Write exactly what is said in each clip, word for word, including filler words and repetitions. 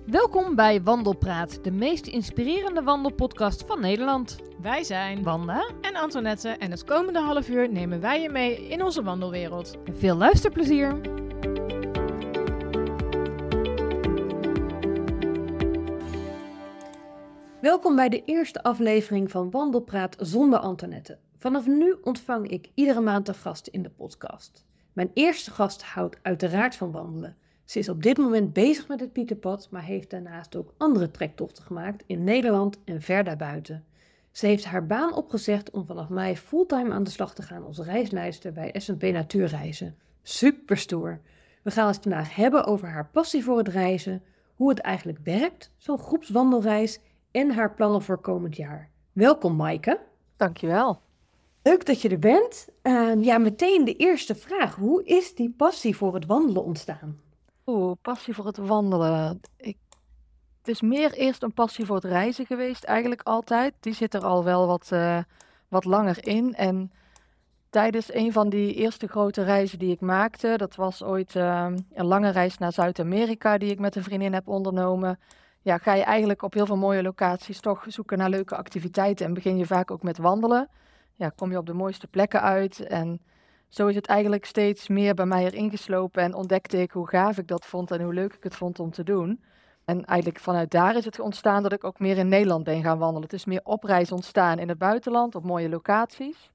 Welkom bij Wandelpraat, de meest inspirerende wandelpodcast van Nederland. Wij zijn Wanda en Antoinette en het komende half uur nemen wij je mee in onze wandelwereld. Veel luisterplezier! Welkom bij de eerste aflevering van Wandelpraat zonder Antoinette. Vanaf nu ontvang ik iedere maand een gast in de podcast. Mijn eerste gast houdt uiteraard van wandelen. Ze is op dit moment bezig met het Pieterpad, maar heeft daarnaast ook andere trektochten gemaakt in Nederland en ver daarbuiten. Ze heeft haar baan opgezegd om vanaf mei fulltime aan de slag te gaan als reisleider bij S en P Natuurreizen. Super stoer! We gaan het vandaag hebben over haar passie voor het reizen, hoe het eigenlijk werkt, zo'n groepswandelreis en haar plannen voor komend jaar. Welkom Maaike. Dankjewel. Leuk dat je er bent. Uh, ja, meteen de eerste vraag. Hoe is die passie voor het wandelen ontstaan? Oeh, passie voor het wandelen. Ik, het is meer eerst een passie voor het reizen geweest, eigenlijk altijd. Die zit er al wel wat, uh, wat langer in. En tijdens een van die eerste grote reizen die ik maakte, dat was ooit uh, een lange reis naar Zuid-Amerika die ik met een vriendin heb ondernomen. Ja, ga je eigenlijk op heel veel mooie locaties toch zoeken naar leuke activiteiten en begin je vaak ook met wandelen. Ja, kom je op de mooiste plekken uit en zo is het eigenlijk steeds meer bij mij erin geslopen en ontdekte ik hoe gaaf ik dat vond en hoe leuk ik het vond om te doen. En eigenlijk vanuit daar is het ontstaan dat ik ook meer in Nederland ben gaan wandelen. Het is meer op reis ontstaan in het buitenland, op mooie locaties.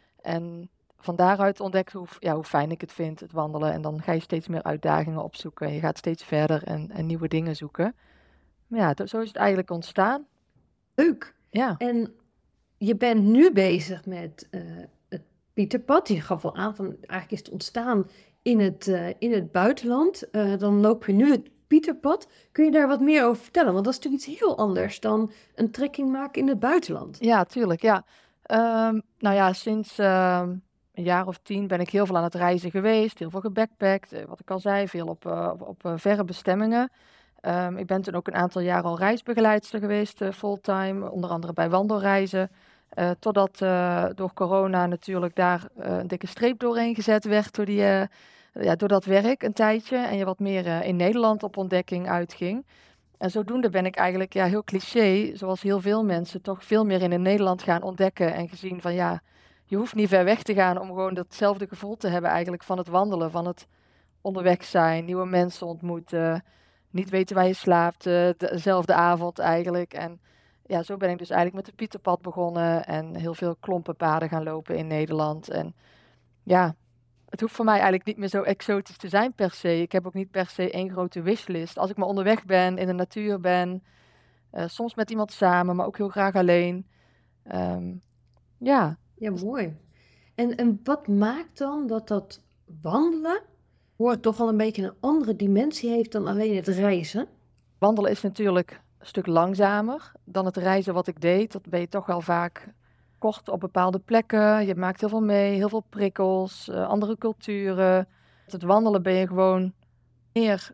En van daaruit ontdekt hoe, ja, hoe fijn ik het vind, het wandelen. En dan ga je steeds meer uitdagingen opzoeken. Je gaat steeds verder en, en nieuwe dingen zoeken. Maar ja, zo is het eigenlijk ontstaan. Leuk. Ja. En je bent nu bezig met uh, het Pieterpad. Je gaf al aan van eigenlijk is het ontstaan in het, uh, in het buitenland. Uh, dan loop je nu het Pieterpad. Kun je daar wat meer over vertellen? Want dat is natuurlijk iets heel anders dan een trekking maken in het buitenland. Ja, tuurlijk. Ja. Um, nou ja, sinds uh, een jaar of tien ben ik heel veel aan het reizen geweest. Heel veel gebackpackt. Wat ik al zei, veel op, uh, op, op uh, verre bestemmingen. Um, ik ben toen ook een aantal jaar al reisbegeleidster geweest, uh, fulltime, onder andere bij wandelreizen. Uh, totdat uh, door corona natuurlijk daar uh, een dikke streep doorheen gezet werd door, die, uh, ja, door dat werk een tijdje. En je wat meer uh, in Nederland op ontdekking uitging. En zodoende ben ik eigenlijk ja, heel cliché, zoals heel veel mensen, toch veel meer in Nederland gaan ontdekken. En gezien van ja, je hoeft niet ver weg te gaan om gewoon datzelfde gevoel te hebben eigenlijk van het wandelen, van het onderweg zijn, nieuwe mensen ontmoeten. Niet weten waar je slaapt, uh, dezelfde avond eigenlijk. En ja, zo ben ik dus eigenlijk met het Pieterpad begonnen en heel veel klompenpaden gaan lopen in Nederland. En ja, het hoeft voor mij eigenlijk niet meer zo exotisch te zijn per se. Ik heb ook niet per se één grote wishlist. Als ik maar onderweg ben, in de natuur ben, uh, soms met iemand samen, maar ook heel graag alleen. Um, ja. Ja, mooi. En, en wat maakt dan dat dat wandelen hoort toch al een beetje een andere dimensie heeft dan alleen het reizen? Wandelen is natuurlijk een stuk langzamer dan het reizen wat ik deed. Dat ben je toch wel vaak kort op bepaalde plekken. Je maakt heel veel mee, heel veel prikkels, uh, andere culturen. Het wandelen ben je gewoon meer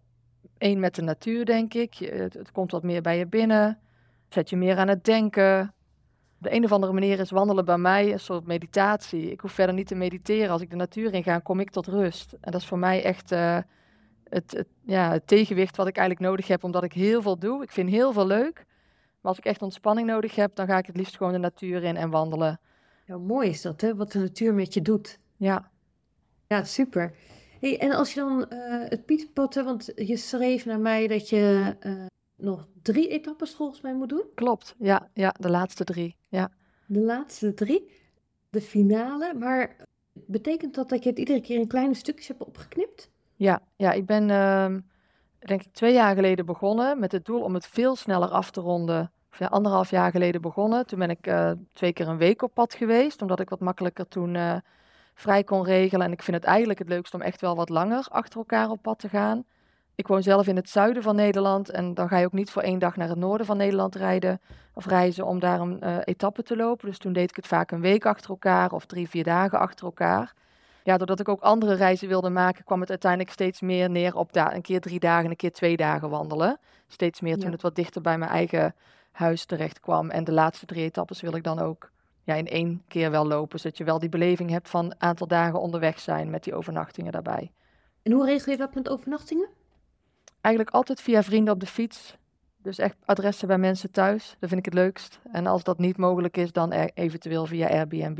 één met de natuur, denk ik. Je, het, het komt wat meer bij je binnen. Zet je meer aan het denken. Op de een of andere manier is wandelen bij mij een soort meditatie. Ik hoef verder niet te mediteren. Als ik de natuur in ga, kom ik tot rust. En dat is voor mij echt uh, het, het, ja, het tegenwicht wat ik eigenlijk nodig heb, omdat ik heel veel doe. Ik vind heel veel leuk. Maar als ik echt ontspanning nodig heb, dan ga ik het liefst gewoon de natuur in en wandelen. Ja, mooi is dat, hè? Wat de natuur met je doet. Ja. Ja, super. Hey, en als je dan uh, het Pieterpad, hè, want je schreef naar mij dat je uh, nog drie etappes volgens mij moet doen. Klopt, ja, ja, de laatste drie, ja. De laatste drie, de finale, maar betekent dat dat je het iedere keer in kleine stukjes hebt opgeknipt? Ja, ja, ik ben uh, denk ik twee jaar geleden begonnen met het doel om het veel sneller af te ronden. Of ja, anderhalf jaar geleden begonnen. Toen ben ik uh, twee keer een week op pad geweest, omdat ik wat makkelijker toen uh, vrij kon regelen. En ik vind het eigenlijk het leukst om echt wel wat langer achter elkaar op pad te gaan. Ik woon zelf in het zuiden van Nederland en dan ga je ook niet voor één dag naar het noorden van Nederland rijden of reizen om daar een uh, etappe te lopen. Dus toen deed ik het vaak een week achter elkaar of drie, vier dagen achter elkaar. Ja, doordat ik ook andere reizen wilde maken, kwam het uiteindelijk steeds meer neer op da- een keer drie dagen, een keer twee dagen wandelen. Steeds meer toen Ja. het wat dichter bij mijn eigen huis terecht kwam. En de laatste drie etappes wil ik dan ook ja, in één keer wel lopen, zodat je wel die beleving hebt van een aantal dagen onderweg zijn met die overnachtingen daarbij. En hoe regel je dat met overnachtingen? eigenlijk altijd via vrienden op de fiets. Dus echt adressen bij mensen thuis. Dat vind ik het leukst. En als dat niet mogelijk is, dan er, eventueel via Airbnb.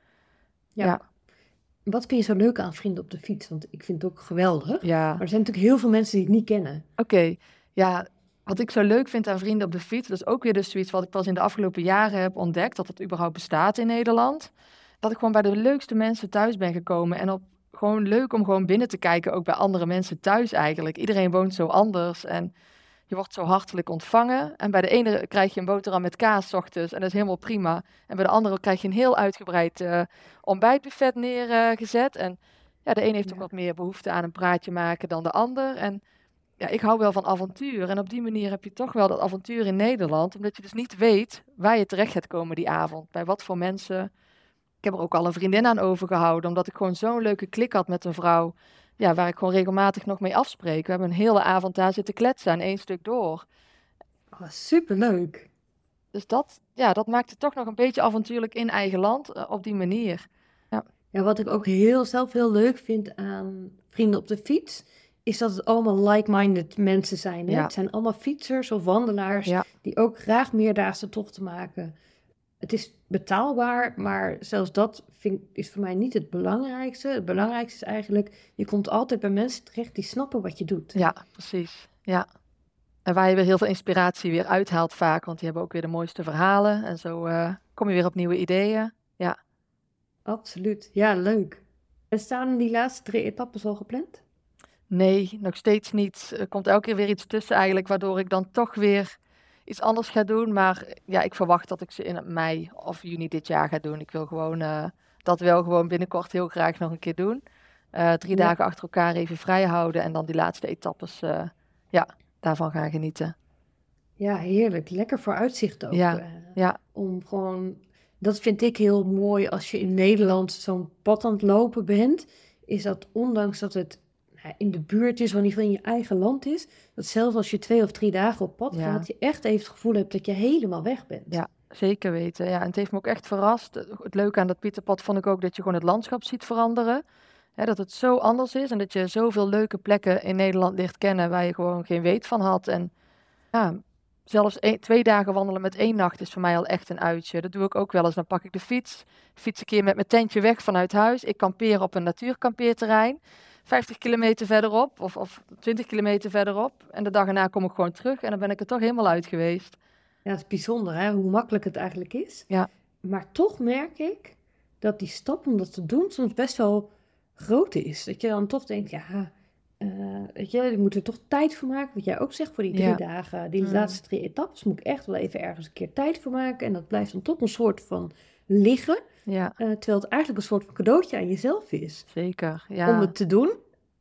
Ja. Ja. Wat vind je zo leuk aan vrienden op de fiets? Want ik vind het ook geweldig. Ja. Maar er zijn natuurlijk heel veel mensen die het niet kennen. Oké, okay. Ja, wat ik zo leuk vind aan vrienden op de fiets, dat is ook weer dus zoiets wat ik pas in de afgelopen jaren heb ontdekt, dat het überhaupt bestaat in Nederland. Dat ik gewoon bij de leukste mensen thuis ben gekomen en op, gewoon leuk om gewoon binnen te kijken, ook bij andere mensen thuis eigenlijk. Iedereen woont zo anders en je wordt zo hartelijk ontvangen. En bij de ene krijg je een boterham met kaas 's ochtends en dat is helemaal prima. En bij de andere krijg je een heel uitgebreid uh, ontbijtbuffet neergezet. Uh, en ja, de een heeft ja. ook wat meer behoefte aan een praatje maken dan de ander. En ja, ik hou wel van avontuur. En op die manier heb je toch wel dat avontuur in Nederland. Omdat je dus niet weet waar je terecht gaat komen die avond. Bij wat voor mensen. Ik heb er ook al een vriendin aan overgehouden. Omdat ik gewoon zo'n leuke klik had met een vrouw. Ja, waar ik gewoon regelmatig nog mee afspreek. We hebben een hele avond daar zitten kletsen aan één stuk door. Oh, superleuk. Dus dat, ja, dat maakt het toch nog een beetje avontuurlijk in eigen land. Uh, op die manier. Ja. Ja, wat ik ook heel, zelf heel leuk vind aan vrienden op de fiets, is dat het allemaal like-minded mensen zijn. Hè? Ja. Het zijn allemaal fietsers of wandelaars Ja. die ook graag meerdaagse tochten maken. Het is betaalbaar, maar zelfs dat vind, is voor mij niet het belangrijkste. Het belangrijkste is eigenlijk, je komt altijd bij mensen terecht die snappen wat je doet. Ja, precies. Ja. En waar je weer heel veel inspiratie weer uithaalt vaak, want die hebben ook weer de mooiste verhalen. En zo uh, kom je weer op nieuwe ideeën. Ja. Absoluut. Ja, leuk. En staan die laatste drie etappes al gepland? Nee, nog steeds niet. Er komt elke keer weer iets tussen eigenlijk, waardoor ik dan toch weer iets anders ga doen. Maar ja, ik verwacht dat ik ze in mei of juni dit jaar ga doen. Ik wil gewoon uh, dat wel gewoon binnenkort heel graag nog een keer doen. Uh, drie ja. dagen achter elkaar even vrij houden en dan die laatste etappes, uh, ja, daarvan gaan genieten. Ja, heerlijk. Lekker vooruitzicht ook. Ja, uh, ja. Om gewoon, dat vind ik heel mooi als je in Nederland zo'n pad aan het lopen bent, is dat ondanks dat het in de buurt is, of in ieder geval in je eigen land is, dat zelfs als je twee of drie dagen op pad Ja. gaat, je echt even het gevoel hebt dat je helemaal weg bent. Ja, zeker weten. Ja, en het heeft me ook echt verrast. Het leuke aan dat Pieterpad vond ik ook dat je gewoon het landschap ziet veranderen. Hè, dat het zo anders is en dat je zoveel leuke plekken in Nederland ligt kennen waar je gewoon geen weet van had. En ja, zelfs een, twee dagen wandelen met één nacht is voor mij al echt een uitje. Dat doe ik ook wel eens. Dan pak ik de fiets, fiets een keer met mijn tentje weg vanuit huis. Ik kampeer op een natuurkampeerterrein. vijftig kilometer verderop of, of twintig kilometer verderop. En de dag erna kom ik gewoon terug en dan ben ik er toch helemaal uit geweest. Ja, het is bijzonder hè, hoe makkelijk het eigenlijk is. Ja. Maar toch merk ik dat die stap om dat te doen soms best wel groot is. Dat je dan toch denkt, ja, uh, weet je, je moet er toch tijd voor maken. Wat jij ook zegt voor die drie Ja. dagen, die Mm. laatste drie etappes, moet ik echt wel even ergens een keer tijd voor maken. En dat blijft dan toch een soort van liggen. Ja, Uh, terwijl het eigenlijk een soort van cadeautje aan jezelf is. zeker. Ja. Om het te doen. En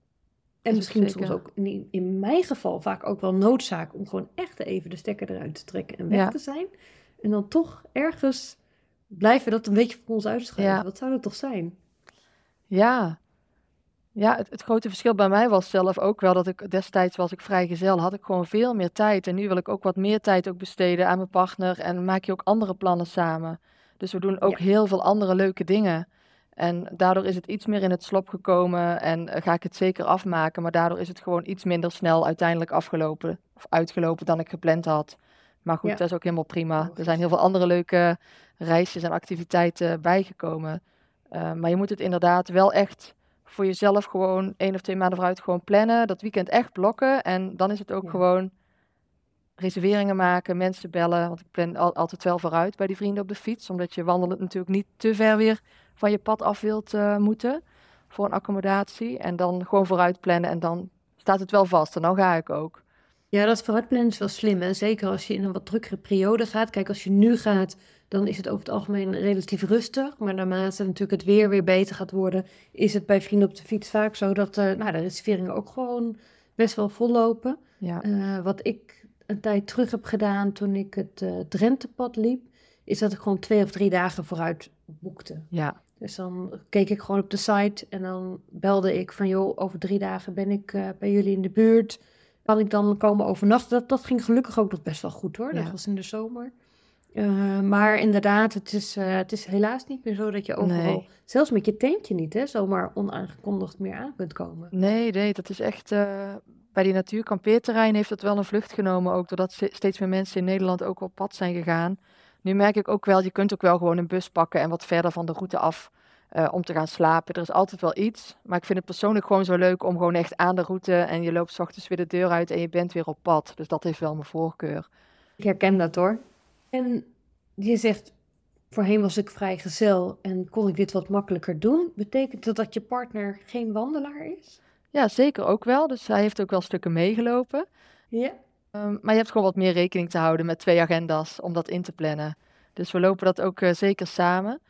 Is misschien zeker. soms ook, in, in mijn geval vaak ook wel noodzaak om gewoon echt even de stekker eruit te trekken en weg Ja. te zijn. En dan toch ergens blijven dat een beetje voor ons uitschuiven. Ja. Wat zou dat toch zijn? Ja, ja het, het grote verschil bij mij was zelf ook wel dat ik destijds was ik vrijgezel, had ik gewoon veel meer tijd. En nu wil ik ook wat meer tijd ook besteden aan mijn partner en maak je ook andere plannen samen. Dus we doen ook Ja. heel veel andere leuke dingen. En daardoor is het iets meer in het slop gekomen en uh, ga ik het zeker afmaken. Maar daardoor is het gewoon iets minder snel uiteindelijk afgelopen of uitgelopen dan ik gepland had. Maar goed, Ja. dat is ook helemaal prima. Logisch. Er zijn heel veel andere leuke reisjes en activiteiten bijgekomen. Uh, maar je moet het inderdaad wel echt voor jezelf gewoon één of twee maanden vooruit gewoon plannen. Dat weekend echt blokken. En dan is het ook Ja. gewoon reserveringen maken, mensen bellen. Want ik plan al, altijd wel vooruit bij die vrienden op de fiets. Omdat je wandelen natuurlijk niet te ver weer van je pad af wilt uh, moeten voor een accommodatie. En dan gewoon vooruit plannen en dan staat het wel vast. En dan ga ik ook. Ja, dat vooruitplannen is wel slim. En zeker als je in een wat drukkere periode gaat. Kijk, als je nu gaat, dan is het over het algemeen relatief rustig. Maar naarmate natuurlijk het weer weer beter gaat worden, is het bij vrienden op de fiets vaak zo dat uh, nou, de reserveringen ook gewoon best wel vollopen. Ja, Uh, wat ik een tijd terug heb gedaan toen ik het uh, Drentepad liep, is dat ik gewoon twee of drie dagen vooruit boekte. ja, Dus dan keek ik gewoon op de site en dan belde ik van joh, over drie dagen ben ik uh, bij jullie in de buurt. Kan ik dan komen overnachten? Dat, dat ging gelukkig ook nog best wel goed hoor. Dat Ja. was in de zomer. Uh, maar inderdaad, het is, uh, het is helaas niet meer zo dat je overal, Nee. zelfs met je tentje niet, hè, zomaar onaangekondigd meer aan kunt komen. nee, nee, dat is echt uh, bij die natuurkampeerterrein heeft het wel een vlucht genomen ook, doordat ste- steeds meer mensen in Nederland ook op pad zijn gegaan. Nu merk ik ook wel, je kunt ook wel gewoon een bus pakken en wat verder van de route af eh, om te gaan slapen. Er is altijd wel iets, maar ik vind het persoonlijk gewoon zo leuk om gewoon echt aan de route en je loopt 's ochtends weer de deur uit en je bent weer op pad. Dus dat heeft wel mijn voorkeur. Ik herken dat hoor. En je zegt, voorheen was ik vrijgezel en kon ik dit wat makkelijker doen. Betekent dat dat je partner geen wandelaar is? Ja, zeker ook wel. Dus hij heeft ook wel stukken meegelopen. Ja. Ehm, maar je hebt gewoon wat meer rekening te houden met twee agenda's om dat in te plannen. Dus we lopen dat ook eh, zeker samen.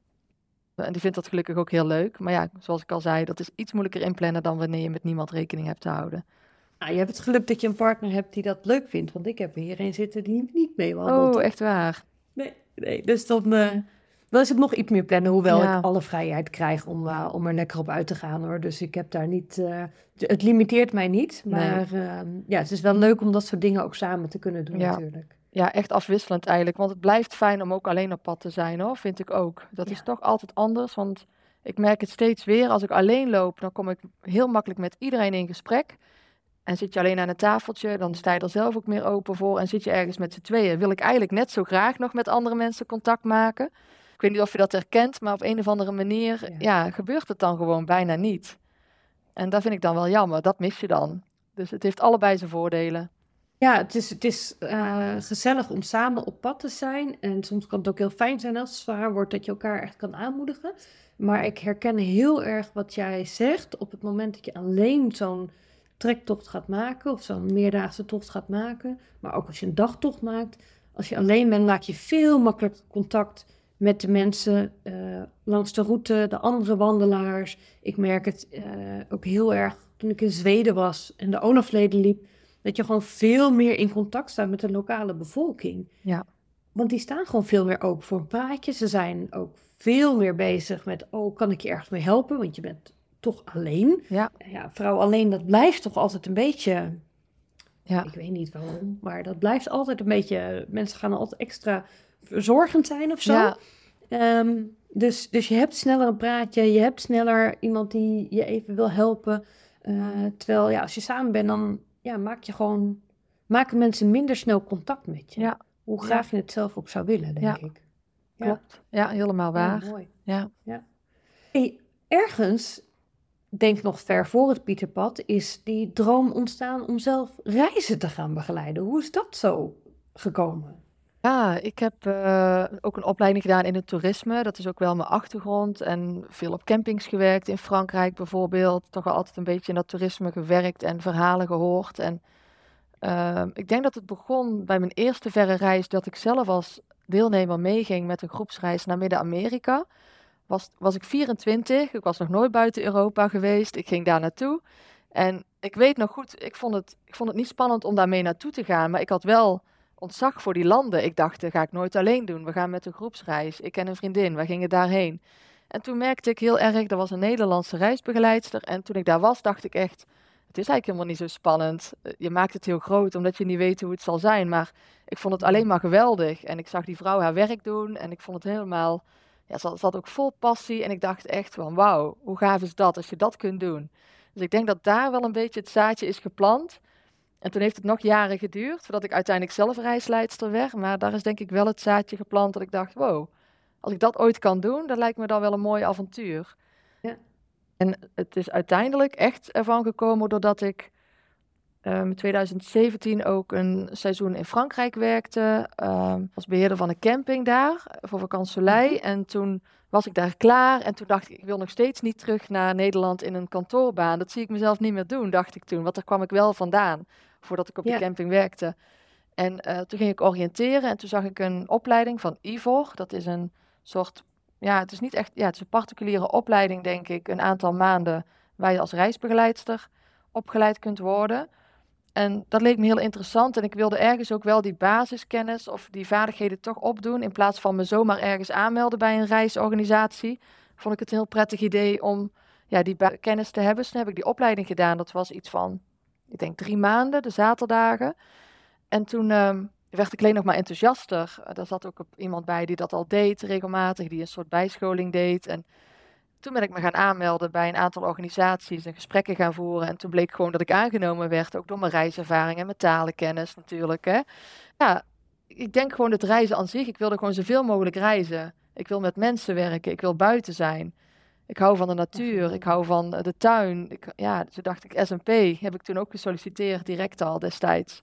En die vindt dat gelukkig ook heel leuk. Maar ja, zoals ik al zei, dat is iets moeilijker inplannen dan wanneer je met niemand rekening hebt te houden. Nou, je hebt het geluk dat je een partner hebt die dat leuk vindt. Want ik heb hier een zitten die niet mee wandelt. Oh, echt waar. Nee, nee, dus dan, eh, dan is het nog iets meer plannen. Hoewel Ja. ik alle vrijheid krijg om, eh, om er lekker op uit te gaan hoor. Dus ik heb daar niet... eh, het limiteert mij niet. Maar eh, ja, het is wel leuk om dat soort dingen ook samen te kunnen doen Ja. natuurlijk. Ja, echt afwisselend eigenlijk. Want het blijft fijn om ook alleen op pad te zijn, hoor. Vind ik ook. Dat Ja. is toch altijd anders. Want ik merk het steeds weer. Als ik alleen loop, dan kom ik heel makkelijk met iedereen in gesprek. En zit je alleen aan een tafeltje, dan sta je er zelf ook meer open voor. En zit je ergens met z'n tweeën, wil ik eigenlijk net zo graag nog met andere mensen contact maken. Ik weet niet of je dat herkent, maar op een of andere manier Ja. ja, gebeurt het dan gewoon bijna niet. En dat vind ik dan wel jammer. Dat mis je dan. Dus het heeft allebei zijn voordelen. Ja, het is, het is eh, gezellig om samen op pad te zijn. En soms kan het ook heel fijn zijn als het zwaar wordt dat je elkaar echt kan aanmoedigen. Maar ik herken heel erg wat jij zegt. Op het moment dat je alleen zo'n trektocht gaat maken of zo'n meerdaagse tocht gaat maken, maar ook als je een dagtocht maakt, als je alleen bent, maak je veel makkelijker contact met de mensen eh, langs de route, de andere wandelaars. Ik merk het eh, ook heel erg toen ik in Zweden was en de Olafleden liep, dat je gewoon veel meer in contact staat met de lokale bevolking. Ja. Want die staan gewoon veel meer open voor een praatje. Ze zijn ook veel meer bezig met, oh, kan ik je ergens mee helpen? Want je bent toch alleen. Ja. Ja, vrouw alleen, dat blijft toch altijd een beetje, Ja. ik weet niet waarom, maar dat blijft altijd een beetje, mensen gaan altijd extra verzorgend zijn of zo. Ja. Ehm, dus, dus je hebt sneller een praatje, je hebt sneller iemand die je even wil helpen. Uh, terwijl, ja, als je samen bent, dan ja, maak je gewoon, maken mensen minder snel contact met je. Ja. Hoe graag je het zelf ook zou willen, denk Ja. ik. Klopt. Ja, helemaal waar. Ja, mooi. Ja. Hey, ergens, denk nog ver voor het Pieterpad, is die droom ontstaan om zelf reizen te gaan begeleiden. Hoe is dat zo gekomen? Ja, ik heb eh, ook een opleiding gedaan in het toerisme. Dat is ook wel mijn achtergrond. En veel op campings gewerkt in Frankrijk bijvoorbeeld. Toch wel altijd een beetje in dat toerisme gewerkt en verhalen gehoord. En uh, ik denk dat het begon bij mijn eerste verre reis dat ik zelf als deelnemer meeging met een groepsreis naar Midden-Amerika. Was, was ik vierentwintig, ik was nog nooit buiten Europa geweest. Ik ging daar naartoe. En ik weet nog goed, ik vond het, ik vond het niet spannend om daarmee naartoe te gaan. Maar ik had wel ontzag voor die landen. Ik dacht, dat ga ik nooit alleen doen. We gaan met een groepsreis. Ik en een vriendin, we gingen daarheen. En toen merkte ik heel erg, er was een Nederlandse reisbegeleidster. En toen ik daar was, dacht ik echt, het is eigenlijk helemaal niet zo spannend. Je maakt het heel groot, omdat je niet weet hoe het zal zijn. Maar ik vond het alleen maar geweldig. En ik zag die vrouw haar werk doen. En ik vond het helemaal, ja, ze zat ook vol passie. En ik dacht echt van, wauw, hoe gaaf is dat, als je dat kunt doen. Dus ik denk dat daar wel een beetje het zaadje is geplant. En toen heeft het nog jaren geduurd, voordat ik uiteindelijk zelf reisleidster werd. Maar daar is denk ik wel het zaadje geplant dat ik dacht, wow, als ik dat ooit kan doen, dan lijkt me dat wel een mooi avontuur. Ja. En het is uiteindelijk echt ervan gekomen doordat ik um, in twintig zeventien ook een seizoen in Frankrijk werkte. Um, als beheerder van een camping daar, voor Vacances Soleil. En toen was ik daar klaar en toen dacht ik, ik wil nog steeds niet terug naar Nederland in een kantoorbaan. Dat zie ik mezelf niet meer doen, dacht ik toen. Want daar kwam ik wel vandaan, voordat ik op Ja. de camping werkte. En uh, toen ging ik oriënteren en toen zag ik een opleiding van I V O R. Dat is een soort, ja, het is niet echt, ja, het is een particuliere opleiding, denk ik. Een aantal maanden waar je als reisbegeleidster opgeleid kunt worden. En dat leek me heel interessant en ik wilde ergens ook wel die basiskennis of die vaardigheden toch opdoen. In plaats van me zomaar ergens aanmelden bij een reisorganisatie, vond ik het een heel prettig idee om ja, die ba- kennis te hebben. Dus toen heb ik die opleiding gedaan. Dat was iets van, ik denk drie maanden, de zaterdagen. En toen um, werd ik alleen nog maar enthousiaster. Uh, daar zat ook iemand bij die dat al deed regelmatig, die een soort bijscholing deed. En Toen ben ik me gaan aanmelden bij een aantal organisaties en gesprekken gaan voeren. En toen bleek gewoon dat ik aangenomen werd, ook door mijn reiservaring en mijn talenkennis natuurlijk. Hè. Ja, ik denk gewoon het reizen aan zich. Ik wilde gewoon zoveel mogelijk reizen. Ik wil met mensen werken, ik wil buiten zijn. Ik hou van de natuur, ik hou van de tuin. Ik, ja, toen dacht ik S en P, heb ik toen ook gesolliciteerd, direct al destijds.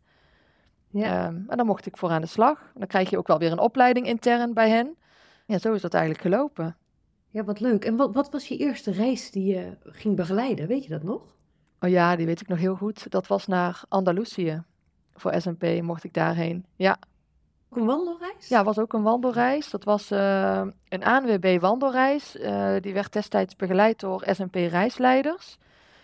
Ja. Um, en dan mocht ik voor aan de slag. Dan krijg je ook wel weer een opleiding intern bij hen. Ja, zo is dat eigenlijk gelopen. Ja, wat leuk. En wat, wat was je eerste reis die je ging begeleiden? Weet je dat nog? Oh ja, die weet ik nog heel goed. Dat was naar Andalusië. Voor S en P mocht ik daarheen. Ja. Ook een wandelreis? Ja, was ook een wandelreis. Dat was uh, een A N W B wandelreis. Uh, die werd destijds begeleid door S en P reisleiders.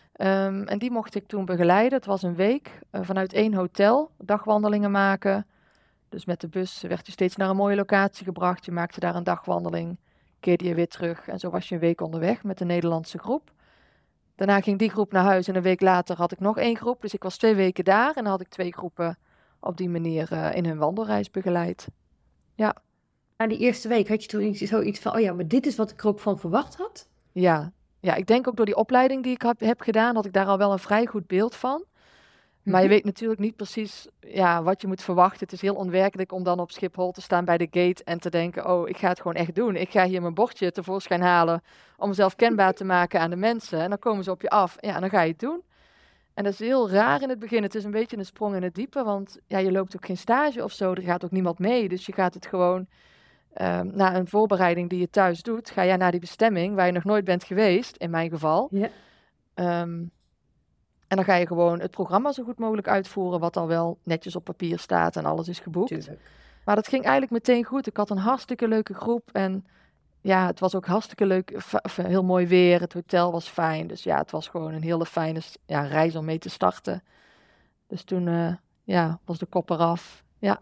Um, en die mocht ik toen begeleiden. Het was een week uh, vanuit één hotel. Dagwandelingen maken. Dus met de bus werd je steeds naar een mooie locatie gebracht. Je maakte daar een dagwandeling. Keerde je weer terug. En zo was je een week onderweg met de Nederlandse groep. Daarna ging die groep naar huis. En een week later had ik nog één groep. Dus ik was twee weken daar. En dan had ik twee groepen op die manier uh, in hun wandelreis begeleid. Ja. Na die eerste week had je toen iets, zoiets van, oh ja, maar dit is wat ik er ook van verwacht had? Ja. Ja, ik denk ook door die opleiding die ik heb, heb gedaan, had ik daar al wel een vrij goed beeld van. Maar je weet natuurlijk niet precies ja, wat je moet verwachten. Het is heel onwerkelijk om dan op Schiphol te staan bij de gate en te denken, oh, ik ga het gewoon echt doen. Ik ga hier mijn bordje tevoorschijn halen om mezelf kenbaar te maken aan de mensen. En dan komen ze op je af. Ja, en dan ga je het doen. En dat is heel raar in het begin. Het is een beetje een sprong in het diepe, want ja, je loopt ook geen stage of zo. Er gaat ook niemand mee. Dus je gaat het gewoon, um, na een voorbereiding die je thuis doet, ga jij naar die bestemming waar je nog nooit bent geweest, in mijn geval. Ja. Um, En dan ga je gewoon het programma zo goed mogelijk uitvoeren, wat al wel netjes op papier staat en alles is geboekt. Tuurlijk. Maar dat ging eigenlijk meteen goed. Ik had een hartstikke leuke groep en ja, het was ook hartstikke leuk, f- heel mooi weer. Het hotel was fijn, dus ja, het was gewoon een hele fijne ja, reis om mee te starten. Dus toen uh, ja, was de kop eraf. Ja.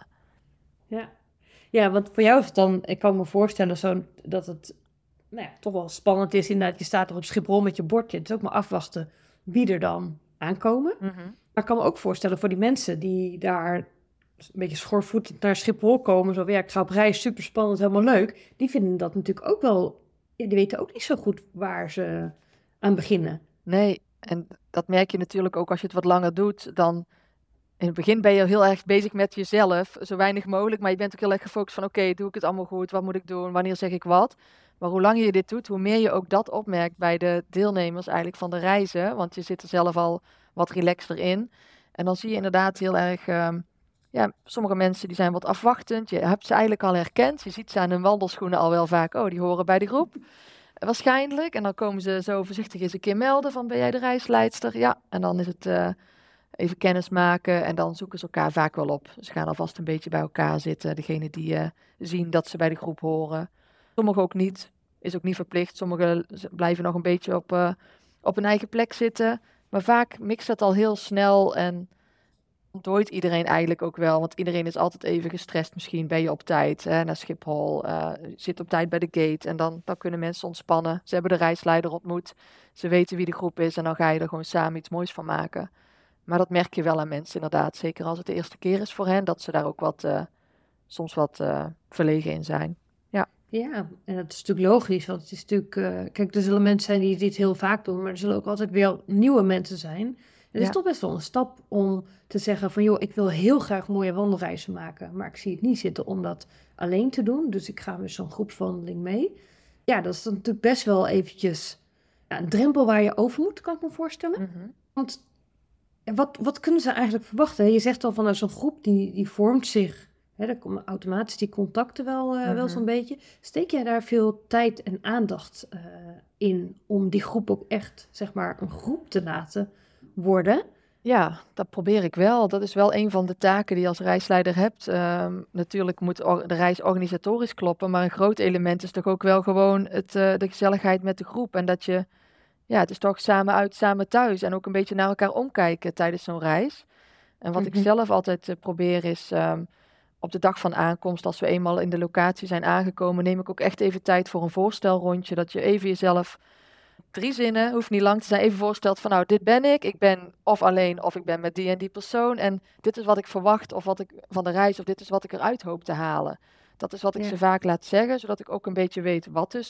Ja. Ja, want voor jou is het dan, ik kan me voorstellen zo dat het nou ja, toch wel spannend is. Inderdaad, je staat er op Schiphol met je bordje. Het is ook maar afwachten wie er dan aankomen. Mm-hmm. Maar ik kan me ook voorstellen voor die mensen die daar een beetje schoorvoetend naar Schiphol komen. Zo, ja, ik ga op reis, super spannend, helemaal leuk. Die vinden dat natuurlijk ook wel, ja, die weten ook niet zo goed waar ze aan beginnen. Nee, en dat merk je natuurlijk ook als je het wat langer doet. Dan in het begin ben je heel erg bezig met jezelf, zo weinig mogelijk. Maar je bent ook heel erg gefocust van, oké, okay, doe ik het allemaal goed? Wat moet ik doen? Wanneer zeg ik wat? Maar hoe langer je dit doet, hoe meer je ook dat opmerkt bij de deelnemers eigenlijk van de reizen. Want je zit er zelf al wat relaxter in. En dan zie je inderdaad heel erg, um, ja, sommige mensen die zijn wat afwachtend. Je hebt ze eigenlijk al herkend. Je ziet ze aan hun wandelschoenen al wel vaak, oh, die horen bij de groep. Waarschijnlijk. En dan komen ze zo voorzichtig eens een keer melden van, ben jij de reisleidster? Ja, en dan is het uh, even kennis maken en dan zoeken ze elkaar vaak wel op. Ze gaan alvast een beetje bij elkaar zitten. Degene die uh, zien dat ze bij de groep horen. Sommigen ook niet. Is ook niet verplicht. Sommigen blijven nog een beetje op, uh, op hun eigen plek zitten. Maar vaak mixt dat al heel snel en ontdooit iedereen eigenlijk ook wel. Want iedereen is altijd even gestrest. Misschien ben je op tijd hè, naar Schiphol. Uh, zit op tijd bij de gate. En dan, dan kunnen mensen ontspannen. Ze hebben de reisleider ontmoet. Ze weten wie de groep is. En dan ga je er gewoon samen iets moois van maken. Maar dat merk je wel aan mensen inderdaad. Zeker als het de eerste keer is voor hen. Dat ze daar ook wat, uh, soms wat uh, verlegen in zijn. Ja. Ja, en dat is natuurlijk logisch, want het is natuurlijk, uh, kijk, er zullen mensen zijn die dit heel vaak doen, maar er zullen ook altijd weer nieuwe mensen zijn. Het is Ja. toch best wel een stap om te zeggen van, joh, ik wil heel graag mooie wandelreizen maken, maar ik zie het niet zitten om dat alleen te doen, dus ik ga met zo'n groepswandeling mee. Ja, dat is dan natuurlijk best wel eventjes ja, een drempel waar je over moet, kan ik me voorstellen. Mm-hmm. Want wat, wat kunnen ze eigenlijk verwachten? Je zegt al van, nou, zo'n groep die, die vormt zich. Hè, daar komen automatisch die contacten wel, uh, Mm-hmm. wel zo'n beetje. Steek jij daar veel tijd en aandacht uh, in om die groep ook echt, zeg maar, een groep te laten worden? Ja, dat probeer ik wel. Dat is wel een van de taken die je als reisleider hebt. Um, natuurlijk moet or- de reis organisatorisch kloppen, maar een groot element is toch ook wel gewoon het, uh, de gezelligheid met de groep. En dat je, ja, het is toch samen uit, samen thuis en ook een beetje naar elkaar omkijken tijdens zo'n reis. En wat Mhm. ik zelf altijd uh, probeer is, um, op de dag van aankomst, als we eenmaal in de locatie zijn aangekomen, neem ik ook echt even tijd voor een voorstelrondje. Dat je even jezelf, drie zinnen, hoeft niet lang te zijn, even voorstelt van nou, dit ben ik. Ik ben of alleen of ik ben met die en die persoon. En dit is wat ik verwacht of wat ik van de reis of dit is wat ik eruit hoop te halen. Dat is wat ik Ja. ze vaak laat zeggen, zodat ik ook een beetje weet wat dus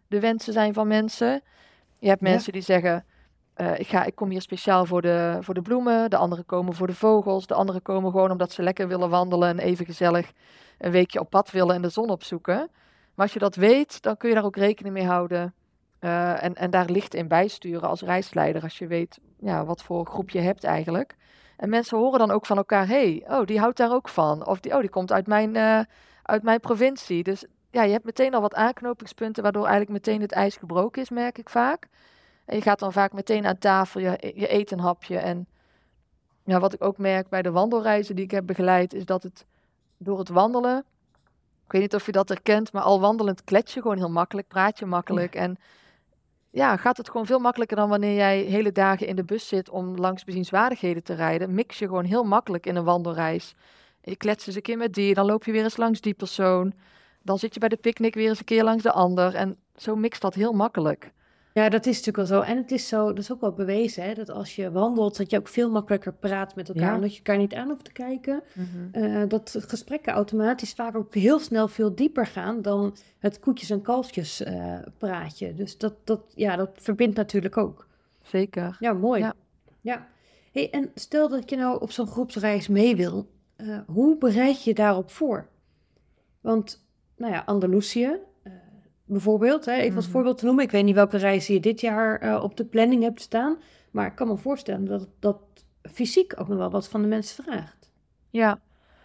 de wensen zijn van mensen. Je hebt Ja. mensen die zeggen, uh, ik, ga, ik kom hier speciaal voor de, voor de bloemen. De anderen komen voor de vogels. De anderen komen gewoon omdat ze lekker willen wandelen en even gezellig een weekje op pad willen en de zon opzoeken. Maar als je dat weet, dan kun je daar ook rekening mee houden. Uh, en, en daar licht in bijsturen als reisleider, als je weet ja, wat voor groep je hebt eigenlijk. En mensen horen dan ook van elkaar, hé, hey, oh, die houdt daar ook van. Of die, oh, die komt uit mijn, uh, uit mijn provincie. Dus ja, je hebt meteen al wat aanknopingspunten, waardoor eigenlijk meteen het ijs gebroken is, merk ik vaak. En je gaat dan vaak meteen aan tafel, je, je eet een hapje. En ja, wat ik ook merk bij de wandelreizen die ik heb begeleid, is dat het door het wandelen, ik weet niet of je dat herkent, maar al wandelend klets je gewoon heel makkelijk, praat je makkelijk. Ja. En ja, gaat het gewoon veel makkelijker dan wanneer jij hele dagen in de bus zit om langs bezienswaardigheden te rijden. Mix je gewoon heel makkelijk in een wandelreis. Je kletst eens een keer met die, dan loop je weer eens langs die persoon. Dan zit je bij de picknick weer eens een keer langs de ander. En zo mixt dat heel makkelijk. Ja, dat is natuurlijk wel zo. En het is zo, dat is ook wel bewezen, hè, dat als je wandelt, dat je ook veel makkelijker praat met elkaar. Ja. Omdat je elkaar niet aan hoeft te kijken. Mm-hmm. Uh, dat gesprekken automatisch vaak ook heel snel veel dieper gaan dan het koetjes en kalfjes uh, praatje. Dus dat, dat, ja, dat verbindt natuurlijk ook. Zeker. Ja, mooi. Ja. Ja. Hey, en stel dat je nou op zo'n groepsreis mee wil, uh, hoe bereid je daarop voor? Want, nou ja, Andalusië, uh, bijvoorbeeld, hè, even mm-hmm. als voorbeeld te noemen. Ik weet niet welke reizen je dit jaar uh, op de planning hebt staan, maar ik kan me voorstellen dat dat fysiek ook nog wel wat van de mensen vraagt. Ja,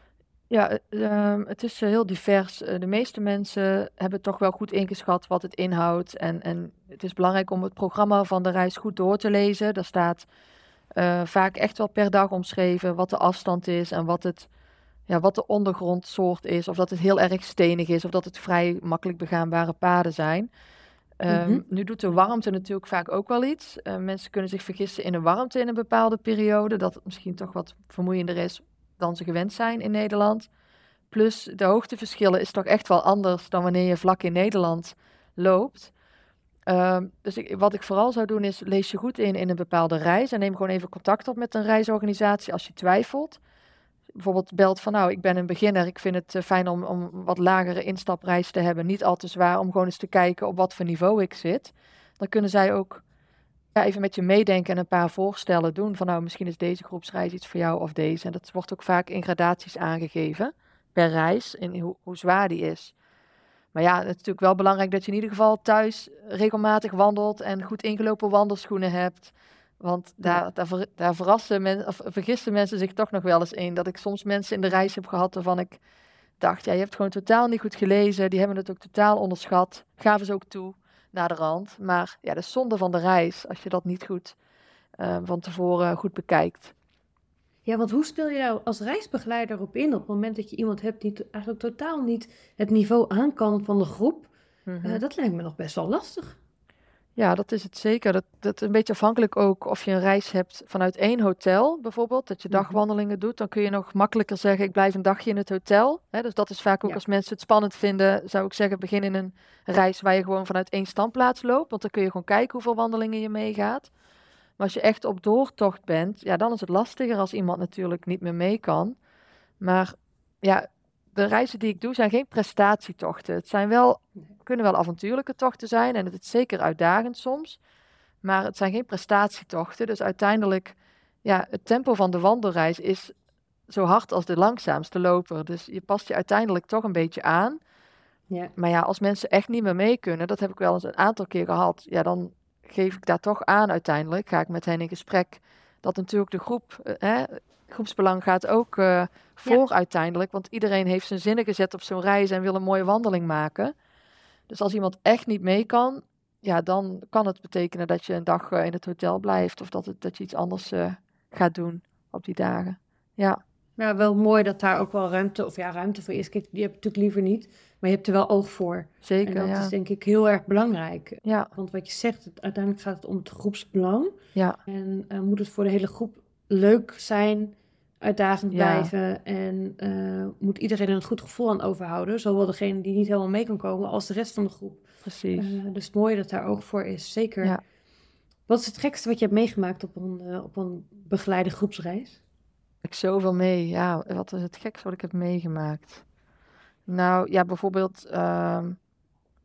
ja uh, het is uh, heel divers. Uh, de meeste mensen hebben toch wel goed ingeschat wat het inhoudt. En, en het is belangrijk om het programma van de reis goed door te lezen. Daar staat uh, vaak echt wel per dag omschreven wat de afstand is en wat, het, ja, wat de ondergrondsoort is. Of dat het heel erg stenig is of dat het vrij makkelijk begaanbare paden zijn. Um, mm-hmm. Nu doet de warmte natuurlijk vaak ook wel iets. Uh, mensen kunnen zich vergissen in de warmte in een bepaalde periode. Dat het misschien toch wat vermoeiender is dan ze gewend zijn in Nederland. Plus de hoogteverschillen is toch echt wel anders dan wanneer je vlak in Nederland loopt. Um, dus ik, wat ik vooral zou doen is lees je goed in in een bepaalde reis. En neem gewoon even contact op met een reisorganisatie als je twijfelt. Bijvoorbeeld belt van nou, ik ben een beginner. Ik vind het uh, fijn om, om wat lagere instapreis te hebben. Niet al te zwaar om gewoon eens te kijken op wat voor niveau ik zit. Dan kunnen zij ook ja, even met je meedenken en een paar voorstellen doen. Van nou, misschien is deze groepsreis iets voor jou of deze. En dat wordt ook vaak in gradaties aangegeven per reis. En hoe, hoe zwaar die is. Maar ja, het is natuurlijk wel belangrijk dat je in ieder geval thuis regelmatig wandelt. En goed ingelopen wandelschoenen hebt. Want daar, daar, ver, daar verrassen men, of vergissen mensen zich toch nog wel eens in. Dat ik soms mensen in de reis heb gehad waarvan ik dacht, ja, je hebt gewoon totaal niet goed gelezen. Die hebben het ook totaal onderschat. Gaven ze ook toe, naar de rand. Maar ja, de zonde van de reis, als je dat niet goed uh, van tevoren goed bekijkt. Ja, want hoe speel je nou als reisbegeleider op in op het moment dat je iemand hebt die t- eigenlijk totaal niet het niveau aan kan van de groep? Mm-hmm. Uh, dat lijkt me nog best wel lastig. Ja, dat is het zeker. Dat, dat is een beetje afhankelijk ook of je een reis hebt vanuit één hotel bijvoorbeeld, dat je dagwandelingen doet. Dan kun je nog makkelijker zeggen, ik blijf een dagje in het hotel. Hè, dus dat is vaak ook ja. Als mensen het spannend vinden, zou ik zeggen, begin in een reis waar je gewoon vanuit één standplaats loopt. Want dan kun je gewoon kijken hoeveel wandelingen je meegaat. Maar als je echt op doortocht bent, ja, dan is het lastiger als iemand natuurlijk niet meer mee kan. Maar ja, de reizen die ik doe zijn geen prestatietochten. Het zijn wel, kunnen wel avontuurlijke tochten zijn en het is zeker uitdagend soms. Maar het zijn geen prestatietochten. Dus uiteindelijk, ja, het tempo van de wandelreis is zo hard als de langzaamste loper. Dus je past je uiteindelijk toch een beetje aan. Ja. Maar ja, als mensen echt niet meer mee kunnen, dat heb ik wel eens een aantal keer gehad. Ja, dan geef ik daar toch aan uiteindelijk. Ga ik met hen in gesprek. Dat natuurlijk de groep, uh, hè, groepsbelang gaat ook uh, voor ja. uiteindelijk. Want iedereen heeft zijn zinnen gezet op zo'n reis en wil een mooie wandeling maken. Dus als iemand echt niet mee kan, ja, dan kan het betekenen dat je een dag uh, in het hotel blijft. Of dat, het, dat je iets anders uh, gaat doen op die dagen. Ja. Ja, wel mooi dat daar ook wel ruimte, of ja, ruimte voor is. Kijk, die heb je natuurlijk liever niet, maar je hebt er wel oog voor. Zeker, en dat ja. is denk ik heel erg belangrijk. Ja. Want wat je zegt, het, uiteindelijk gaat het om het groepsbelang. Ja. En uh, moet het voor de hele groep leuk zijn, uitdagend ja. blijven. En uh, moet iedereen er een goed gevoel aan overhouden. Zowel degene die niet helemaal mee kan komen, als de rest van de groep. Precies. Uh, dus het mooie dat daar oog voor is, zeker. Ja. Wat is het gekste wat je hebt meegemaakt op een, uh, op een begeleide groepsreis? Ik zoveel mee, ja. Wat is het gekste wat ik heb meegemaakt? Nou, ja, bijvoorbeeld... Uh,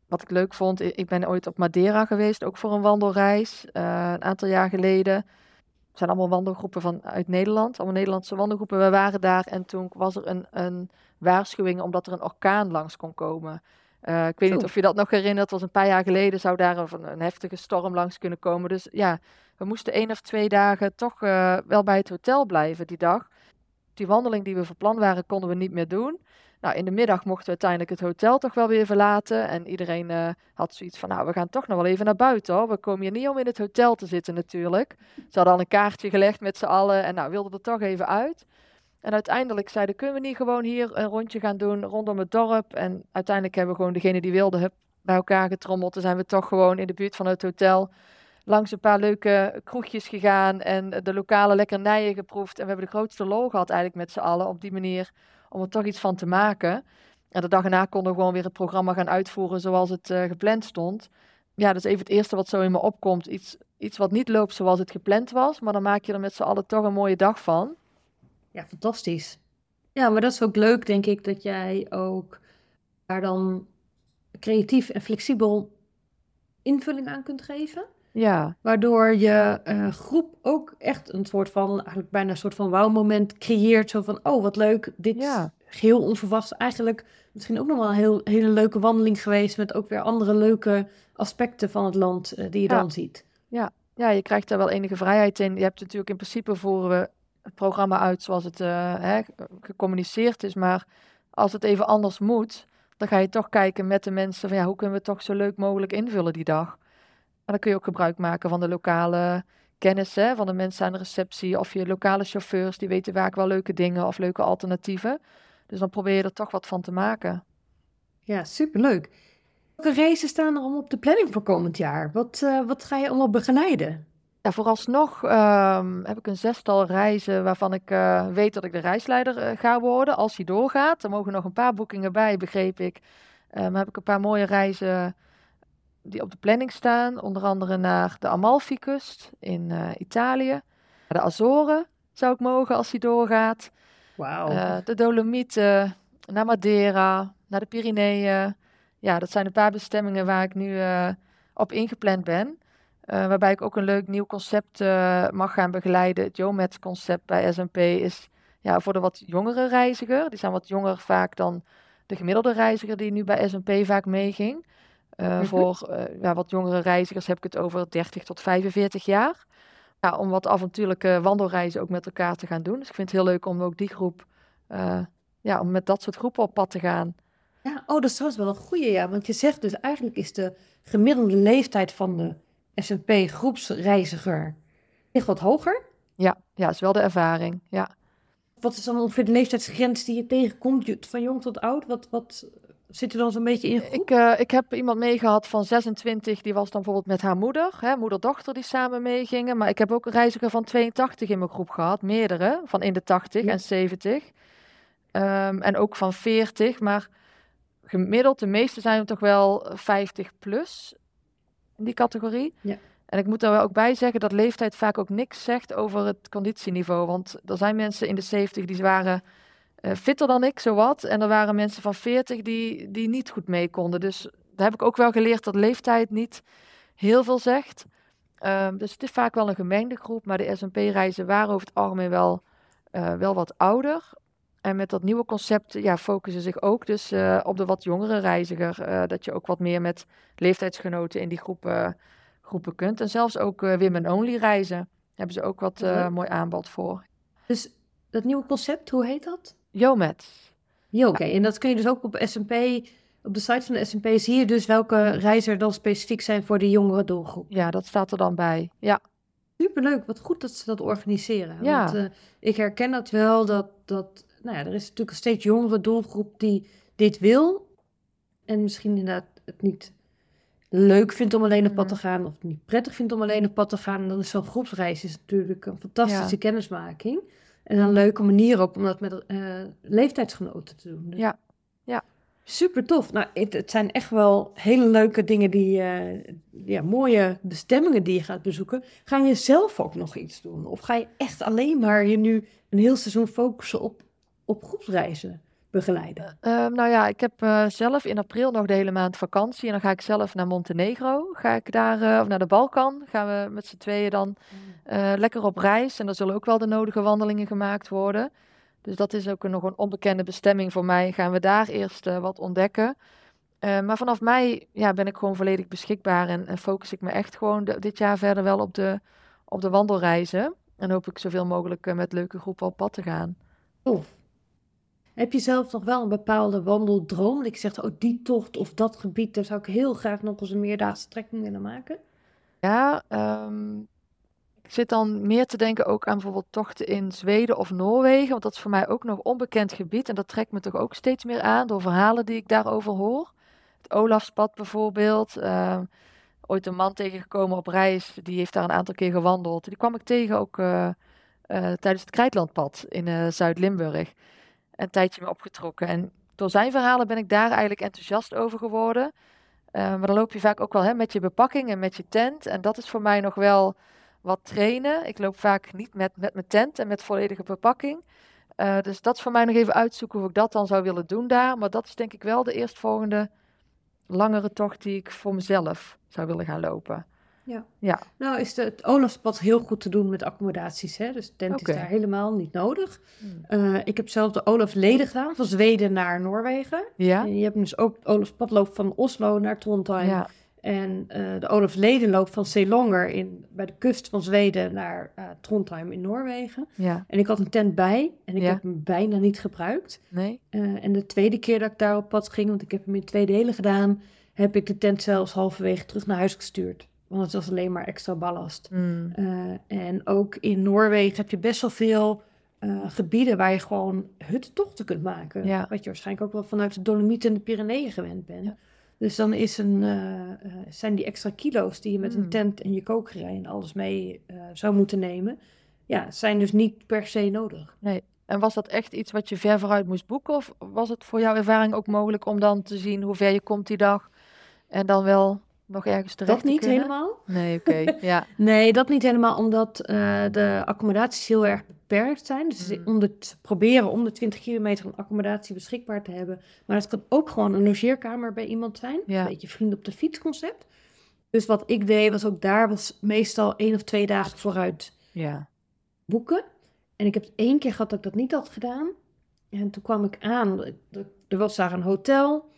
wat ik leuk vond, i- ik ben ooit op Madeira geweest, ook voor een wandelreis, eh, een aantal jaar geleden. Het zijn allemaal wandelgroepen van, uit Nederland, allemaal Nederlandse wandelgroepen. We waren daar en toen was er een, een waarschuwing omdat er een orkaan langs kon komen. Eh, ik weet niet Zo. of je dat nog herinnert, het was een paar jaar geleden, zou daar een, een heftige storm langs kunnen komen. Dus ja, we moesten één of twee dagen toch eh, wel bij het hotel blijven die dag. Die wandeling die we van plan waren, konden we niet meer doen. Nou, in de middag mochten we uiteindelijk het hotel toch wel weer verlaten. En iedereen eh, had zoiets van, nou, we gaan toch nog wel even naar buiten hoor. We komen hier niet om in het hotel te zitten natuurlijk. Ze hadden al een kaartje gelegd met z'n allen en nou, wilden er toch even uit. En uiteindelijk zeiden, kunnen we niet gewoon hier een rondje gaan doen rondom het dorp? En uiteindelijk hebben we gewoon degene die wilde hup, bij elkaar getrommeld. Dan zijn we toch gewoon in de buurt van het hotel langs een paar leuke kroegjes gegaan en de lokale lekkernijen geproefd. En we hebben de grootste lol gehad eigenlijk met z'n allen op die manier om er toch iets van te maken. En de dag erna konden we gewoon weer het programma gaan uitvoeren zoals het uh, gepland stond. Ja, dat is even het eerste wat zo in me opkomt. Iets, iets wat niet loopt zoals het gepland was, maar dan maak je er met z'n allen toch een mooie dag van. Ja, fantastisch. Ja, maar dat is ook leuk, denk ik, dat jij ook daar dan creatief en flexibel invulling aan kunt geven. Ja, Waardoor je eh, groep ook echt een soort van, eigenlijk bijna een soort van wauw-moment creëert. Zo van, oh wat leuk, dit ja, is geheel onverwachts. Eigenlijk misschien ook nog wel een heel, hele leuke wandeling geweest met ook weer andere leuke aspecten van het land eh, die je ja, dan ziet. ja. Ja, je krijgt daar wel enige vrijheid in. Je hebt natuurlijk in principe voeren we het programma uit zoals het eh, hè, gecommuniceerd is. Maar als het even anders moet, dan ga je toch kijken met de mensen van ja, hoe kunnen we het toch zo leuk mogelijk invullen die dag. En dan kun je ook gebruik maken van de lokale kennis, hè, van de mensen aan de receptie of je lokale chauffeurs, die weten vaak wel leuke dingen of leuke alternatieven. Dus dan probeer je er toch wat van te maken. Ja, superleuk. Welke races staan er allemaal op de planning voor komend jaar? Wat, eh, wat ga je allemaal begeleiden? Ja, vooralsnog ehm, heb ik een zestal reizen waarvan ik eh, weet dat ik de reisleider eh, ga worden als hij doorgaat. Er mogen nog een paar boekingen bij, begreep ik. Eh, maar heb ik een paar mooie reizen die op de planning staan. Onder andere naar de Amalfi-kust in eh, Italië. De Azoren zou ik mogen als hij doorgaat. Wauw. Eh, de Dolomieten, naar Madeira, naar de Pyreneeën. Ja, dat zijn een paar bestemmingen waar ik nu eh, op ingepland ben. Eh, waarbij ik ook een leuk nieuw concept eh, mag gaan begeleiden. Het Jomet-concept bij S en P is ja, voor de wat jongere reiziger. Die zijn wat jonger vaak dan de gemiddelde reiziger die nu bij S en P vaak meeging. Uh, Mhm. Voor uh, ja, wat jongere reizigers heb ik het over dertig tot vijfenveertig jaar. Ja, om wat avontuurlijke wandelreizen ook met elkaar te gaan doen. Dus ik vind het heel leuk om ook die groep, uh, ja, om met dat soort groepen op pad te gaan. Ja, oh, dat is trouwens wel een goeie, ja. Want je zegt dus eigenlijk is de gemiddelde leeftijd van de S en P groepsreiziger ligt wat hoger. Ja, ja, is wel de ervaring, ja. Wat is dan ongeveer de leeftijdsgrens die je tegenkomt, je- van jong tot oud? Wat, wat zit er dan zo'n beetje in groep? Ik, uh, ik heb iemand meegehad van zesentwintig, die was dan bijvoorbeeld met haar moeder, hè, moeder-dochter die samen meegingen. Maar ik heb ook een reiziger van tweeëntachtig in mijn groep gehad, meerdere, van in de tachtig Ja. en zeventig. Um, en ook van veertig, maar gemiddeld, de meeste zijn toch wel vijftig plus in die categorie. Ja. En ik moet er wel ook bij zeggen dat leeftijd vaak ook niks zegt over het conditieniveau. Want er zijn mensen in de zeventig die waren uh, fitter dan ik, zowat. En er waren mensen van veertig die, die niet goed mee konden. Dus daar heb ik ook wel geleerd dat leeftijd niet heel veel zegt. Um, dus het is vaak wel een gemengde groep. Maar de S en P-reizen waren over het algemeen wel, uh, wel wat ouder. En met dat nieuwe concept ja, focussen zich ook dus uh, op de wat jongere reiziger. Uh, dat je ook wat meer met leeftijdsgenoten in die groepen, groepen kunt. En zelfs ook uh, women-only reizen hebben ze ook wat uh, Ja. mooi aanbod voor. Dus dat nieuwe concept, hoe heet dat? Jomet. Jo, oké. En dat kun je dus ook op S en P, op de site van de S en P zie je dus welke reizen dan specifiek zijn voor de jongere doelgroep. Ja, dat staat er dan bij. Ja, Superleuk, wat goed dat ze dat organiseren. Ja. Want uh, ik herken dat wel, dat, dat nou ja, er is natuurlijk een steeds jongere doelgroep die dit wil. En misschien inderdaad het niet leuk vindt om alleen op pad te Mhm. gaan. Of het niet prettig vindt om alleen op pad te gaan. En dan is zo'n groepsreis is natuurlijk een fantastische Ja. kennismaking. En een leuke manier ook om dat met uh, leeftijdsgenoten te doen. Dus Ja. Ja. super tof. Nou, het, het zijn echt wel hele leuke dingen, die uh, ja, mooie bestemmingen die je gaat bezoeken. Ga je zelf ook nog iets doen? Of ga je echt alleen maar je nu een heel seizoen focussen op, op groepsreizen begeleiden? Uh, nou ja, ik heb uh, zelf in april nog de hele maand vakantie. En dan ga ik zelf naar Montenegro. Ga ik daar, uh, of naar de Balkan. Gaan we met z'n tweeën dan uh, lekker op reis. En er zullen ook wel de nodige wandelingen gemaakt worden. Dus dat is ook een, nog een onbekende bestemming voor mij. Gaan we daar eerst uh, wat ontdekken. Uh, maar vanaf mei ja, ben ik gewoon volledig beschikbaar. En, en focus ik me echt gewoon de, dit jaar verder wel op de, op de wandelreizen. En hoop ik zoveel mogelijk uh, met leuke groepen op pad te gaan. Tof. Heb je zelf nog wel een bepaalde wandeldroom? Dat je zegt, oh die tocht of dat gebied, daar zou ik heel graag nog eens een meerdaagse trekking willen maken? Ja, um, ik zit dan meer te denken ook aan bijvoorbeeld tochten in Zweden of Noorwegen. Want dat is voor mij ook nog onbekend gebied. En dat trekt me toch ook steeds meer aan door verhalen die ik daarover hoor. Het Olafspad bijvoorbeeld. Uh, ooit een man tegengekomen op reis. Die heeft daar een aantal keer gewandeld. Die kwam ik tegen ook uh, uh, tijdens het Krijtlandpad in uh, Zuid-Limburg. Een tijdje mee opgetrokken. En door zijn verhalen ben ik daar eigenlijk enthousiast over geworden. Uh, maar dan loop je vaak ook wel hè, met je bepakking en met je tent. En dat is voor mij nog wel wat trainen. Ik loop vaak niet met, met mijn tent en met volledige bepakking. Uh, dus dat is voor mij nog even uitzoeken hoe ik dat dan zou willen doen daar. Maar dat is denk ik wel de eerstvolgende langere tocht die ik voor mezelf zou willen gaan lopen. Ja. ja. Nou is de, het Olafspad heel goed te doen met accommodaties. Hè? Dus tent okay. is daar helemaal niet nodig. Hmm. Uh, ik heb zelf de Olafleden gedaan, van Zweden naar Noorwegen. Ja. En je hebt dus ook de Olafspadloop van Oslo naar Trondheim. Ja. En uh, de Olafledenloop van Selonger in, bij de kust van Zweden naar uh, Trondheim in Noorwegen. Ja. En ik had een tent bij en ik ja. heb hem bijna niet gebruikt. Nee. Uh, en de tweede keer dat ik daar op pad ging, want ik heb hem in twee delen gedaan, heb ik de tent zelfs halverwege terug naar huis gestuurd. Want het was alleen maar extra ballast. Mm. Uh, en ook in Noorwegen heb je best wel veel uh, gebieden waar je gewoon huttentochten kunt maken. Ja. Wat je waarschijnlijk ook wel vanuit de Dolomieten en de Pyreneeën gewend bent. Ja. Dus dan is een, uh, uh, zijn die extra kilo's die je met mm. een tent en je kookgerei en alles mee uh, zou moeten nemen, ja, zijn dus niet per se nodig. Nee. En was dat echt iets wat je ver vooruit moest boeken? Of was het voor jouw ervaring ook mogelijk om dan te zien hoe ver je komt die dag en dan wel nog ergens terecht Dat niet te kunnen? helemaal. Nee, oké. Okay. Ja. Nee, dat niet helemaal, omdat uh, de accommodaties heel erg beperkt zijn. Dus mm. om de te proberen om de twintig kilometer een accommodatie beschikbaar te hebben. Maar het kan ook gewoon een logeerkamer bij iemand zijn. Ja. Een beetje vrienden op de fiets concept. Dus wat ik deed, was ook daar was meestal één of twee dagen vooruit ja. boeken. En ik heb het één keer gehad dat ik dat niet had gedaan. En toen kwam ik aan, er was daar een hotel.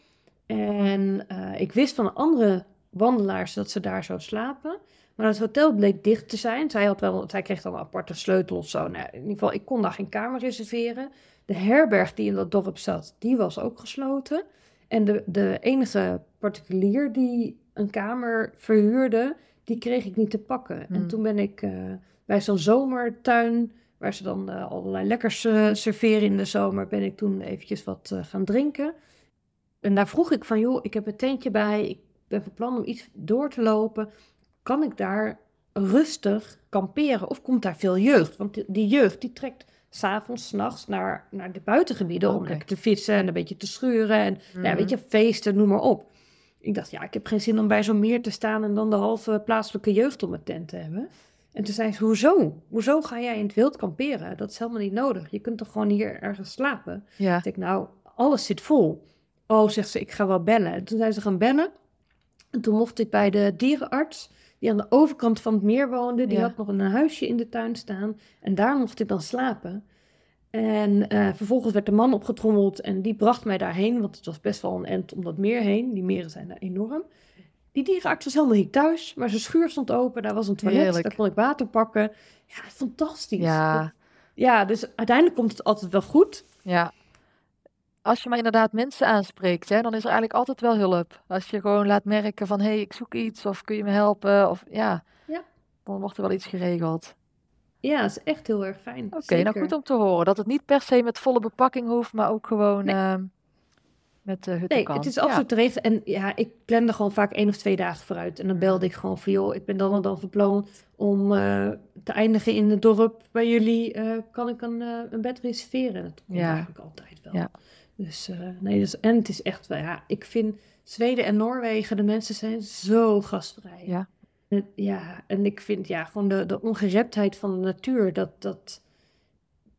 En uh, ik wist van een andere wandelaars dat ze daar zou slapen. Maar het hotel bleek dicht te zijn. Zij, had wel, zij kreeg dan een aparte sleutel of zo. Nou, in ieder geval, ik kon daar geen kamer reserveren. De herberg die in dat dorp zat, die was ook gesloten. En de, de enige particulier die een kamer verhuurde, die kreeg ik niet te pakken. Hmm. En toen ben ik uh, bij zo'n zomertuin, waar ze dan uh, allerlei lekkers uh, serveren in de zomer, ben ik toen eventjes wat uh, gaan drinken. En daar vroeg ik van, joh, ik heb een tentje bij, ik ben van plan om iets door te lopen. Kan ik daar rustig kamperen of komt daar veel jeugd? Want die, die jeugd die trekt 's avonds, 's nachts naar, naar de buitengebieden okay. om lekker te vissen en een beetje te schuren. En mm-hmm. ja, weet je, feesten, noem maar op. Ik dacht, ja, ik heb geen zin om bij zo'n meer te staan en dan de halve plaatselijke jeugd om mijn tent te hebben. En toen zei ze, hoezo? Hoezo ga jij in het wild kamperen? Dat is helemaal niet nodig. Je kunt toch gewoon hier ergens slapen? Ja. Ik dacht, nou, alles zit vol. Oh, zegt ze, ik ga wel bellen. En toen zijn ze gaan bellen. En toen mocht ik bij de dierenarts, die aan de overkant van het meer woonde, die ja. had nog een huisje in de tuin staan. En daar mocht ik dan slapen. En uh, vervolgens werd de man opgetrommeld en die bracht mij daarheen, want het was best wel een end om dat meer heen. Die meren zijn daar enorm. Die dierenarts was helemaal niet thuis, maar zijn schuur stond open. Daar was een toilet, Heerlijk. Daar kon ik water pakken. Ja, fantastisch. Ja. Dat, ja, dus uiteindelijk komt het altijd wel goed. Ja. Als je maar inderdaad mensen aanspreekt, hè, dan is er eigenlijk altijd wel hulp. Als je gewoon laat merken van, hé, hey, ik zoek iets, of kun je me helpen, of ja, ja. dan wordt er wel iets geregeld. Ja, dat is echt heel erg fijn. Oké, okay, nou goed om te horen. Dat het niet per se met volle bepakking hoeft, maar ook gewoon nee. uh, met de hutten Nee, kan. het is absoluut ja. te regelen. En ja, ik plande gewoon vaak één of twee dagen vooruit. En dan belde ik gewoon van, joh, ik ben dan en dan van plan om uh, te eindigen in het dorp bij jullie. Uh, kan ik een, uh, een bed reserveren? Dat kon ja. eigenlijk altijd wel. Ja. Dus uh, nee, dus, en het is echt wel, ja, ik vind Zweden en Noorwegen, de mensen zijn zo gastvrij. Ja. En, ja, en ik vind ja, gewoon de, de ongereptheid van de natuur, dat, dat,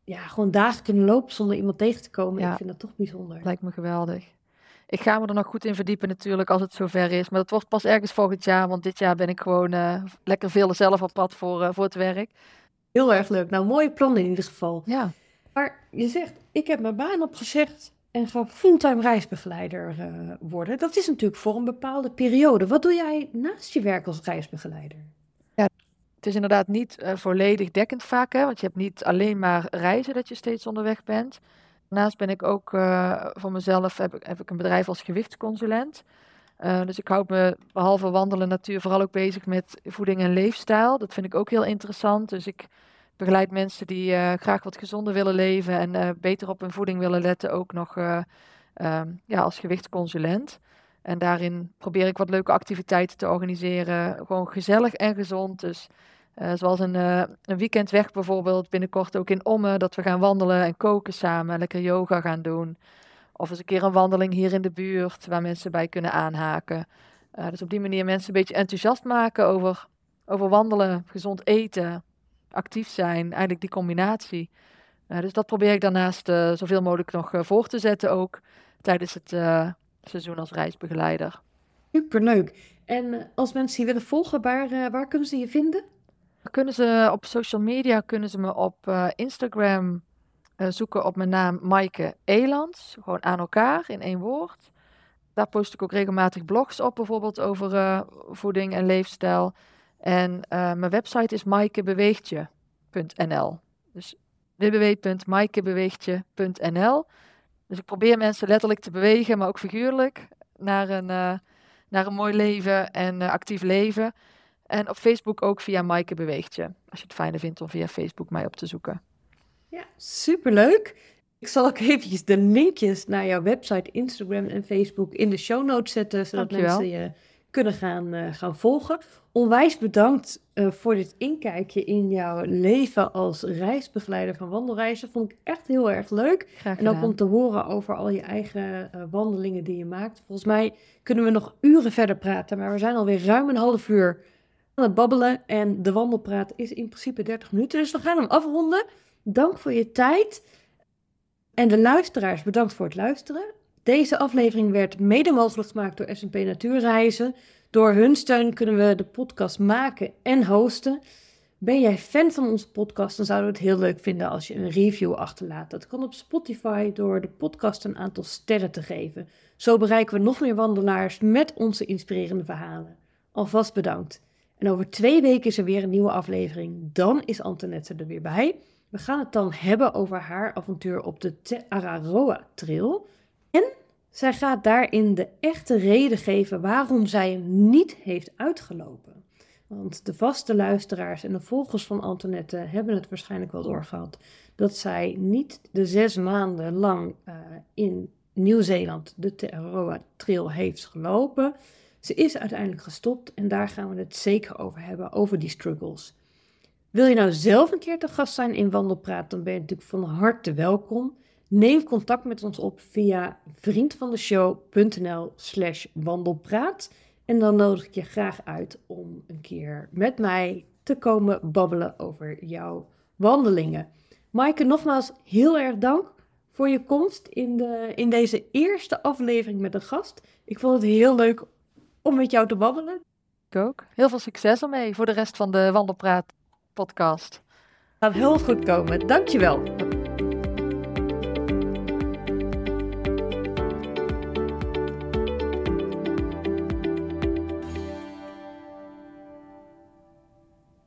ja, gewoon dagen kunnen lopen zonder iemand tegen te komen. Ja. Ik vind dat toch bijzonder. Lijkt me geweldig. Ik ga me er nog goed in verdiepen natuurlijk als het zover is. Maar dat wordt pas ergens volgend jaar, want dit jaar ben ik gewoon uh, lekker veel zelf op pad voor, uh, voor het werk. Heel erg leuk. Nou, mooie plannen in ieder geval. Ja. Maar je zegt, ik heb mijn baan opgezegd en ga fulltime reisbegeleider uh, worden. Dat is natuurlijk voor een bepaalde periode. Wat doe jij naast je werk als reisbegeleider? Ja, het is inderdaad niet uh, volledig dekkend vaak, hè, want je hebt niet alleen maar reizen dat je steeds onderweg bent. Daarnaast ben ik ook uh, voor mezelf, heb ik, heb ik een bedrijf als gewichtsconsulent. Uh, dus ik houd me behalve wandelen natuur vooral ook bezig met voeding en leefstijl. Dat vind ik ook heel interessant. Dus ik begeleid mensen die uh, graag wat gezonder willen leven en uh, beter op hun voeding willen letten, ook nog uh, um, ja, als gewichtsconsulent. En daarin probeer ik wat leuke activiteiten te organiseren. Gewoon gezellig en gezond. Dus uh, zoals een, uh, een weekend weg bijvoorbeeld, binnenkort ook in Ommen, dat we gaan wandelen en koken samen, lekker yoga gaan doen. Of eens een keer een wandeling hier in de buurt, waar mensen bij kunnen aanhaken. Uh, dus op die manier mensen een beetje enthousiast maken over, over wandelen, gezond eten, actief zijn, eigenlijk die combinatie. Uh, dus dat probeer ik daarnaast uh, zoveel mogelijk nog uh, voor te zetten ook tijdens het uh, seizoen als reisbegeleider. Superleuk. En uh, als mensen die willen volgen, waar, uh, waar kunnen ze je vinden? Kunnen ze op social media, kunnen ze me op uh, Instagram uh, zoeken op mijn naam Maaike Elands. Gewoon aan elkaar in één woord. Daar post ik ook regelmatig blogs op, bijvoorbeeld over uh, voeding en leefstijl. En uh, mijn website is maaikebeweegtje punt n l. Dus w w w punt maaikebeweegtje punt n l. Dus ik probeer mensen letterlijk te bewegen, maar ook figuurlijk, naar een, uh, naar een mooi leven en uh, actief leven. En op Facebook ook via Maaike Beweegtje. Als je het fijner vindt om via Facebook mij op te zoeken. Ja, superleuk. Ik zal ook eventjes de linkjes naar jouw website, Instagram en Facebook in de show notes zetten, zodat Dankjewel. mensen je kunnen gaan, uh, gaan volgen. Onwijs bedankt uh, voor dit inkijkje in jouw leven als reisbegeleider van wandelreizen. Vond ik echt heel erg leuk. Graag En ook gedaan. om te horen over al je eigen uh, wandelingen die je maakt. Volgens mij kunnen we nog uren verder praten, maar we zijn alweer ruim een half uur aan het babbelen. En de wandelpraat is in principe dertig minuten, dus we gaan hem afronden. Dank voor je tijd. En de luisteraars, bedankt voor het luisteren. Deze aflevering werd mede mogelijk gemaakt door S en P Natuurreizen. Door hun steun kunnen we de podcast maken en hosten. Ben jij fan van onze podcast, dan zouden we het heel leuk vinden als je een review achterlaat. Dat kan op Spotify door de podcast een aantal sterren te geven. Zo bereiken we nog meer wandelaars met onze inspirerende verhalen. Alvast bedankt. En over twee weken is er weer een nieuwe aflevering. Dan is Antoinette er weer bij. We gaan het dan hebben over haar avontuur op de Te Araroa Trail. En zij gaat daarin de echte reden geven waarom zij hem niet heeft uitgelopen. Want de vaste luisteraars en de volgers van Antoinette hebben het waarschijnlijk wel doorgehad. Dat zij niet de zes maanden lang uh, in Nieuw-Zeeland de Te Araroa Trail heeft gelopen. Ze is uiteindelijk gestopt en daar gaan we het zeker over hebben, over die struggles. Wil je nou zelf een keer te gast zijn in Wandelpraat, dan ben je natuurlijk van harte welkom. Neem contact met ons op via vriendvandeshow.nl slash wandelpraat. En dan nodig ik je graag uit om een keer met mij te komen babbelen over jouw wandelingen. Maaike, nogmaals heel erg dank voor je komst in, de, in deze eerste aflevering met een gast. Ik vond het heel leuk om met jou te babbelen. Ik ook. Heel veel succes ermee voor de rest van de Wandelpraat podcast. Gaat heel goed komen. Dankjewel.